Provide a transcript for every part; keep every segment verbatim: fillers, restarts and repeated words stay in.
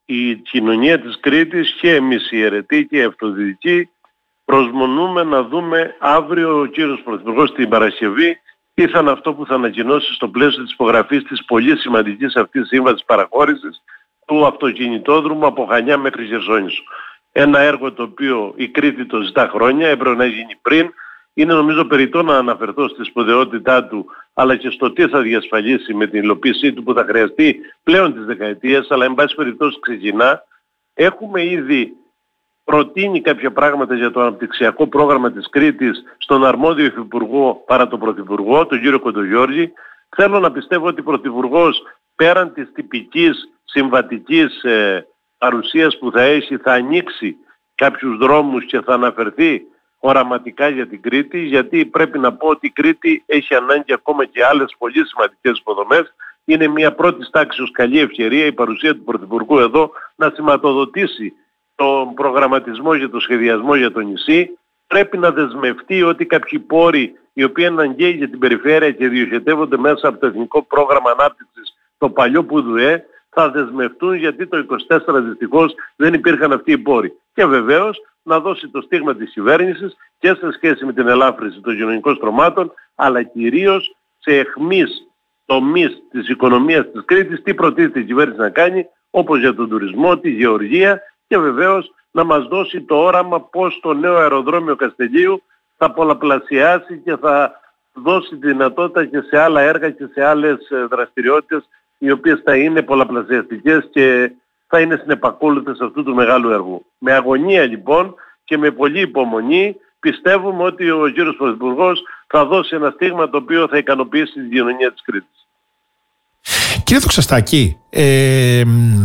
η κοινωνία της Κρήτης και εμείς οι αιρετοί και οι αυτοδιοικητικοί προσμονούμε να δούμε αύριο ο κύριος Πρωθυπουργός την Παρασκευή τι θα είναι αυτό που θα ανακοινώσει στο πλαίσιο της υπογραφής της πολύ σημαντικής αυτής σύμβασης παραχώρησης του αυτοκινητόδρομου από Χανιά μέχρι Χερσόνησο. Ένα έργο το οποίο η Κρήτη το ζητά χρόνια, έπρεπε να γίνει πριν. Είναι νομίζω περιττό να αναφερθώ στη σπουδαιότητά του, αλλά και στο τι θα διασφαλίσει με την υλοποίησή του που θα χρειαστεί πλέον τις δεκαετίες, αλλά εν πάση περιπτώσει ξεκινά. Έχουμε ήδη προτείνει κάποια πράγματα για το αναπτυξιακό πρόγραμμα της Κρήτης στον αρμόδιο υφυπουργό παρά τον Πρωθυπουργό, τον κύριο Κοντογιώργη. Θέλω να πιστεύω ότι ο Πρωθυπουργός πέραν της τυπικής συμβατικής ε, παρουσίας που θα έχει, θα ανοίξει κάποιους δρόμους και θα αναφερθεί οραματικά για την Κρήτη, γιατί πρέπει να πω ότι η Κρήτη έχει ανάγκη ακόμα και άλλες πολύ σημαντικές υποδομές. Είναι μια πρώτη τάξης καλή ευκαιρία η παρουσία του Πρωθυπουργού εδώ να σηματοδοτήσει τον προγραμματισμό και τον σχεδιασμό για το νησί. Πρέπει να δεσμευτεί ότι κάποιοι πόροι οι οποίοι είναι αναγκαίοι για την περιφέρεια και διοχετεύονται μέσα από το Εθνικό Πρόγραμμα Ανάπτυξης, το παλιό ΠΟΥΔΟΕ, θα δεσμευτούν, γιατί το είκοσι τέσσερα δυστυχώς δεν υπήρχαν αυτοί οι πόροι. Και βεβαίως να δώσει το στίγμα της κυβέρνησης και σε σχέση με την ελάφρυνση των κοινωνικών στρωμάτων, αλλά κυρίως σε αιχμείς τομείς της οικονομίας της Κρήτης, τι προτείνεται η κυβέρνηση να κάνει, όπως για τον τουρισμό, τη γεωργία, και βεβαίως να μας δώσει το όραμα πώς το νέο αεροδρόμιο Καστελίου θα πολλαπλασιάσει και θα δώσει τη δυνατότητα και σε άλλα έργα και σε άλλες δραστηριότητες οι οποίες θα είναι πολλαπλασιαστικές και θα είναι συνεπακόλουθες αυτού του μεγάλου έργου. Με αγωνία λοιπόν και με πολλή υπομονή πιστεύουμε ότι ο κύριος Πρωθυπουργός θα δώσει ένα στίγμα το οποίο θα ικανοποιήσει την κοινωνία της Κρήτης. Κύριε Τοξαστάκη, ε,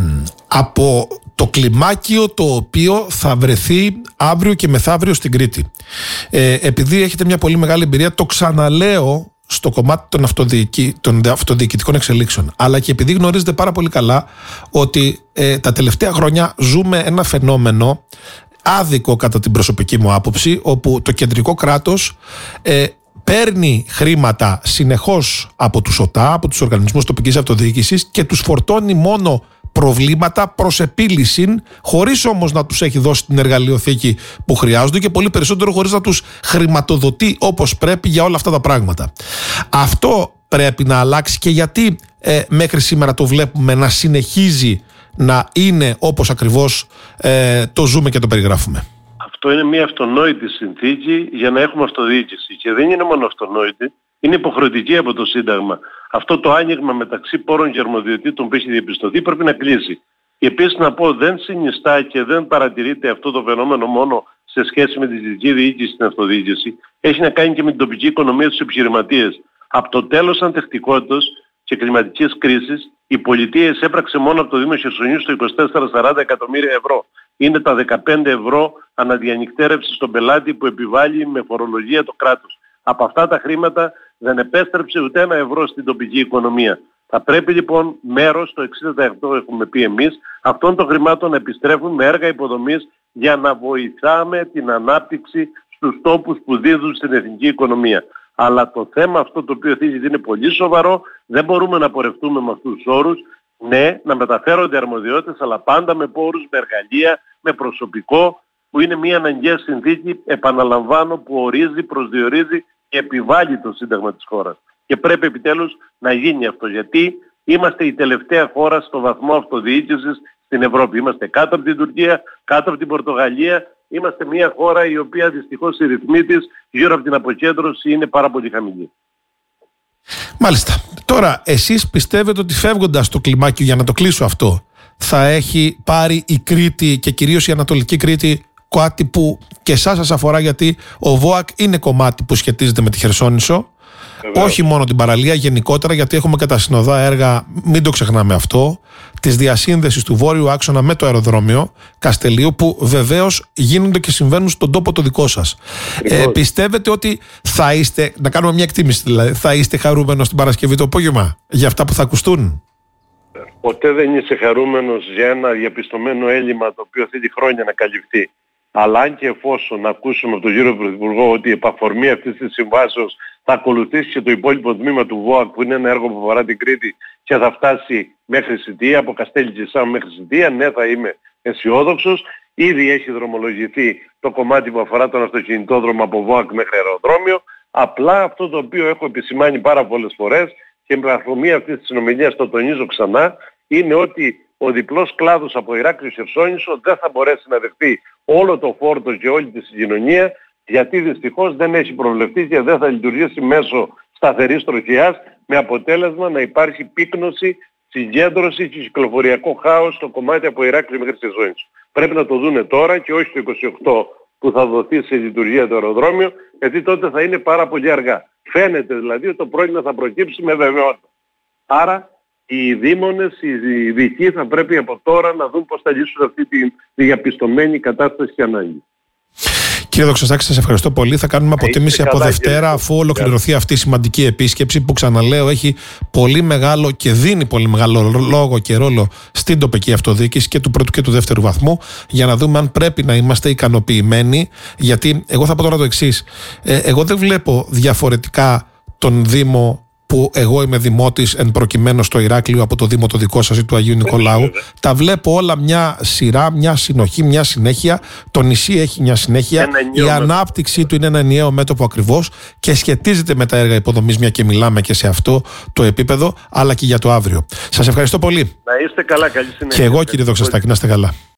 από το κλιμάκιο το οποίο θα βρεθεί αύριο και μεθαύριο στην Κρήτη, ε, επειδή έχετε μια πολύ μεγάλη εμπειρία, το ξαναλέω στο κομμάτι των, αυτοδιοικη... των αυτοδιοικητικών εξελίξεων, αλλά και επειδή γνωρίζετε πάρα πολύ καλά ότι ε, τα τελευταία χρόνια ζούμε ένα φαινόμενο άδικο κατά την προσωπική μου άποψη, όπου το κεντρικό κράτος ε, παίρνει χρήματα συνεχώς από τους ΟΤΑ, από τους οργανισμούς τοπικής αυτοδιοίκησης, και τους φορτώνει μόνο προβλήματα προς επίλυση, χωρίς όμως να τους έχει δώσει την εργαλειοθήκη που χρειάζονται, και πολύ περισσότερο χωρίς να τους χρηματοδοτεί όπως πρέπει για όλα αυτά τα πράγματα. Αυτό πρέπει να αλλάξει, και γιατί ε, μέχρι σήμερα το βλέπουμε να συνεχίζει να είναι όπως ακριβώς ε, το ζούμε και το περιγράφουμε. Αυτό είναι μια αυτονόητη συνθήκη για να έχουμε αυτοδιοίκηση, και δεν είναι μόνο αυτονόητη, είναι υποχρεωτική από το Σύνταγμα. Αυτό το άνοιγμα μεταξύ πόρων και αρμοδιοτήτων που έχει διαπιστωθεί πρέπει να κλείσει. Και επίσης να πω, δεν συνιστά και δεν παρατηρείται αυτό το φαινόμενο μόνο σε σχέση με τη δυτική διοίκηση στην αυτοδιοίκηση. Έχει να κάνει και με την τοπική οικονομία στους επιχειρηματίες. Από το τέλος αντεκτικότητας και κλιματικής κρίσης, η πολιτεία εισέπραξε μόνο από το Δήμο Χερσονήσου το είκοσι τέσσερα σαράντα εκατομμύρια ευρώ. Είναι τα δεκαπέντε ευρώ αναδιανυκτέρευση στον πελάτη που επιβάλλει με φορολογία το κράτος. Από αυτά τα χρήματα δεν επέστρεψε ούτε ένα ευρώ στην τοπική οικονομία. Θα πρέπει λοιπόν μέρος, το εξήντα τοις εκατό έχουμε πει εμείς, αυτών των χρημάτων να επιστρέφουν με έργα υποδομής για να βοηθάμε την ανάπτυξη στους τόπους που δίδουν στην εθνική οικονομία. Αλλά το θέμα αυτό το οποίο θίγεται είναι πολύ σοβαρό, δεν μπορούμε να πορευτούμε με αυτούς τους όρους. Ναι, να μεταφέρονται αρμοδιότητες, αλλά πάντα με πόρους, με εργαλεία, με προσωπικό, που είναι μια αναγκαία συνθήκη, επαναλαμβάνω, που ορίζει, προσδιορίζει και επιβάλλει το Σύνταγμα της χώρας. Και πρέπει επιτέλους να γίνει αυτό, γιατί είμαστε η τελευταία χώρα στο βαθμό αυτοδιοίκησης στην Ευρώπη. Είμαστε κάτω από την Τουρκία, κάτω από την Πορτογαλία. Είμαστε μια χώρα η οποία δυστυχώς οι ρυθμοί της γύρω από την αποκέντρωση είναι πάρα πολύ χαμηλή. Μάλιστα. Τώρα, εσείς πιστεύετε ότι φεύγοντας το κλιμάκιο, για να το κλείσω αυτό, θα έχει πάρει η Κρήτη και κυρίως η Ανατολική Κρήτη κάτι που και εσάς σας αφορά, γιατί ο ΒΟΑΚ είναι κομμάτι που σχετίζεται με τη Χερσόνησο, Βεβαίως. Όχι μόνο την παραλία, γενικότερα, γιατί έχουμε και τα συνοδά έργα, μην το ξεχνάμε αυτό, της διασύνδεσης του βόρειου άξονα με το αεροδρόμιο Καστελίου, που βεβαίως γίνονται και συμβαίνουν στον τόπο το δικό σας. Ε, πιστεύετε ότι θα είστε, να κάνουμε μια εκτίμηση δηλαδή, θα είστε χαρούμενος την Παρασκευή το απόγευμα για αυτά που θα ακουστούν? Ποτέ δεν είσαι χαρούμενος για ένα διαπιστωμένο έλλειμμα το οποίο θέλει χρόνια να καλυφθεί. Αλλά αν και εφόσον ακούσουμε από τον κύριο Πρωθυπουργό ότι επ' αφορμή αυτής της συμβάσεως θα ακολουθήσει και το υπόλοιπο τμήμα του ΒΟΑΚ, που είναι ένα έργο που αφορά την Κρήτη και θα φτάσει μέχρι Σιτία, από Καστέλη Τζισάμ μέχρι Σιτία, ναι, θα είμαι αισιόδοξος. Ήδη έχει δρομολογηθεί το κομμάτι που αφορά τον αυτοκινητόδρομο από ΒΟΑΚ μέχρι αεροδρόμιο. Απλά αυτό το οποίο έχω επισημάνει πάρα πολλές φορές και με αφορμή αυτής της συνομιλίας το τονίζω ξανά, είναι ότι ο διπλός κλάδος από Ηράκλειο Χερσόνησο δεν θα μπορέσει να δεχτεί όλο το φόρτο και όλη τη συγκοινωνία, γιατί δυστυχώς δεν έχει προβλεφθεί και δεν θα λειτουργήσει μέσω σταθερής τροχιάς, με αποτέλεσμα να υπάρχει πύκνωση, συγκέντρωση και κυκλοφοριακό χάος στο κομμάτι από Ηράκλειο μέχρι Χερσόνησο. Πρέπει να το δούνε τώρα και όχι το είκοσι οκτώ που θα δοθεί σε λειτουργία το αεροδρόμιο, γιατί τότε θα είναι πάρα πολύ αργά. Φαίνεται δηλαδή ότι το πρόβλημα θα προκύψει με βεβαιότητα. Άρα οι δήμονες, οι ειδικοί θα πρέπει από τώρα να δουν πώς θα λύσουν αυτή τη διαπιστωμένη κατάσταση και ανάγκη. Κύριε Δοξαστάκη, σας ευχαριστώ πολύ. Θα κάνουμε αποτίμηση από Δευτέρα, αφού ολοκληρωθεί αυτή η σημαντική επίσκεψη που, ξαναλέω, έχει πολύ μεγάλο και δίνει πολύ μεγάλο λόγο και ρόλο στην τοπική αυτοδιοίκηση και του πρώτου και του δεύτερου βαθμού, για να δούμε αν πρέπει να είμαστε ικανοποιημένοι. Γιατί εγώ θα πω τώρα το εξής. Ε, εγώ δεν βλέπω διαφορετικά τον Δήμο που εγώ είμαι δημότης εν προκειμένου στο Ηράκλειο από το Δήμο το δικό σας ή του Αγίου Νικολάου. Τα βλέπω όλα μια σειρά, μια συνοχή, μια συνέχεια. Το νησί έχει μια συνέχεια. Η ανάπτυξή του είναι ένα ενιαίο μέτωπο ακριβώς και σχετίζεται με τα έργα υποδομής, μια και μιλάμε και σε αυτό το επίπεδο, αλλά και για το αύριο. Σας ευχαριστώ πολύ. Να είστε καλά, καλή συνέχεια. Και εγώ, κύριε Δοξαστάκη, να είστε καλά.